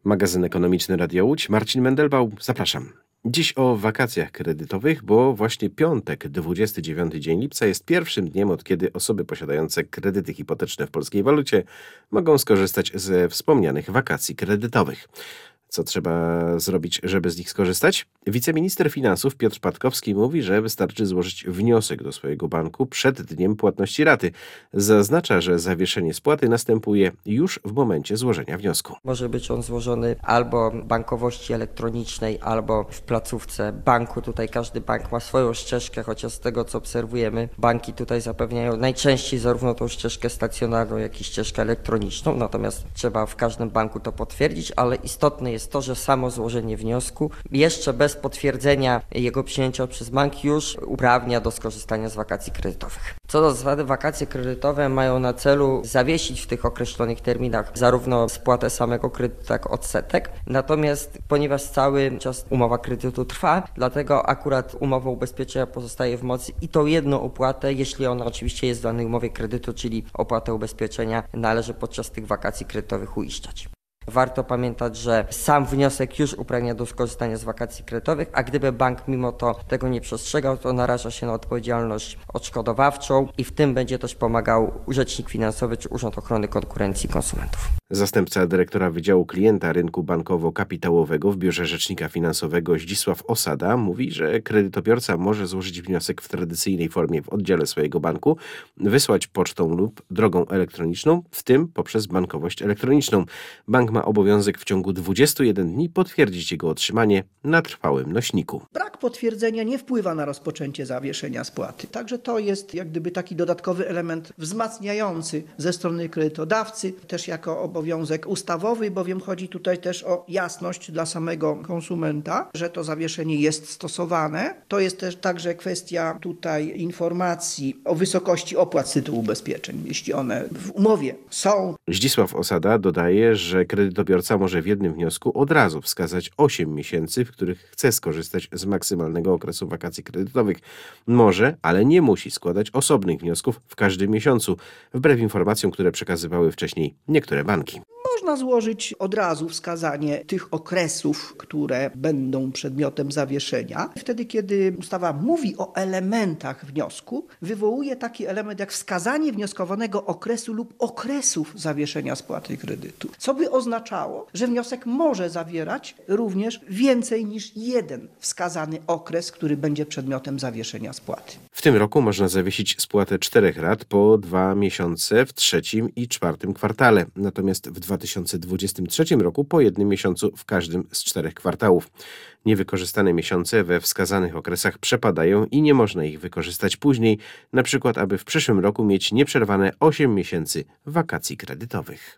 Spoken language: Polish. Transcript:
Magazyn ekonomiczny Radio Łódź. Marcin Mendelbał, zapraszam. Dziś o wakacjach kredytowych, bo właśnie piątek, 29 dzień lipca jest pierwszym dniem, od kiedy osoby posiadające kredyty hipoteczne w polskiej walucie mogą skorzystać ze wspomnianych wakacji kredytowych. Co trzeba zrobić, żeby z nich skorzystać? Wiceminister finansów Piotr Patkowski mówi, że wystarczy złożyć wniosek do swojego banku przed dniem płatności raty. Zaznacza, że zawieszenie spłaty następuje już w momencie złożenia wniosku. Może być on złożony albo w bankowości elektronicznej, albo w placówce banku. Tutaj każdy bank ma swoją ścieżkę, chociaż z tego co obserwujemy, banki tutaj zapewniają najczęściej zarówno tą ścieżkę stacjonarną, jak i ścieżkę elektroniczną. Natomiast trzeba w każdym banku to potwierdzić, ale istotne jest to, że samo złożenie wniosku jeszcze bez potwierdzenia jego przyjęcia przez bank już uprawnia do skorzystania z wakacji kredytowych. Co do zasady, wakacje kredytowe mają na celu zawiesić w tych określonych terminach zarówno spłatę samego kredytu, jak odsetek. Natomiast ponieważ cały czas umowa kredytu trwa, dlatego akurat umowa ubezpieczenia pozostaje w mocy i tą jedną opłatę, jeśli ona oczywiście jest w danej umowie kredytu, czyli opłatę ubezpieczenia, należy podczas tych wakacji kredytowych uiszczać. Warto pamiętać, że sam wniosek już uprawnia do skorzystania z wakacji kredytowych, a gdyby bank mimo to tego nie przestrzegał, to naraża się na odpowiedzialność odszkodowawczą i w tym będzie też pomagał Rzecznik Finansowy czy Urząd Ochrony Konkurencji i Konsumentów. Zastępca dyrektora Wydziału Klienta Rynku Bankowo-Kapitałowego w Biurze Rzecznika Finansowego Zdzisław Osada mówi, że kredytobiorca może złożyć wniosek w tradycyjnej formie w oddziale swojego banku, wysłać pocztą lub drogą elektroniczną, w tym poprzez bankowość elektroniczną. Bank ma obowiązek w ciągu 21 dni potwierdzić jego otrzymanie na trwałym nośniku. Brak potwierdzenia nie wpływa na rozpoczęcie zawieszenia spłaty. Także to jest jak gdyby taki dodatkowy element wzmacniający ze strony kredytodawcy, też jako obowiązek ustawowy, bowiem chodzi tutaj też o jasność dla samego konsumenta, że to zawieszenie jest stosowane. To jest też także kwestia tutaj informacji o wysokości opłat z tytułu ubezpieczeń, jeśli one w umowie są. Zdzisław Osada dodaje, że kredytobiorca może w jednym wniosku od razu wskazać 8 miesięcy, w których chce skorzystać z maksymalnego okresu wakacji kredytowych. Może, ale nie musi składać osobnych wniosków w każdym miesiącu, wbrew informacjom, które przekazywały wcześniej niektóre banki. Można złożyć od razu wskazanie tych okresów, które będą przedmiotem zawieszenia. Wtedy, kiedy ustawa mówi o elementach wniosku, wywołuje taki element jak wskazanie wnioskowanego okresu lub okresów zawieszenia spłaty kredytu. Co by oznaczało, że wniosek może zawierać również więcej niż jeden wskazany okres, który będzie przedmiotem zawieszenia spłaty. W tym roku można zawiesić spłatę 4 rat po 2 miesiące w trzecim i czwartym kwartale. Natomiast w 2023 roku po 1 miesiącu w każdym z 4 kwartałów. Niewykorzystane miesiące we wskazanych okresach przepadają i nie można ich wykorzystać później, na przykład aby w przyszłym roku mieć nieprzerwane 8 miesięcy wakacji kredytowych.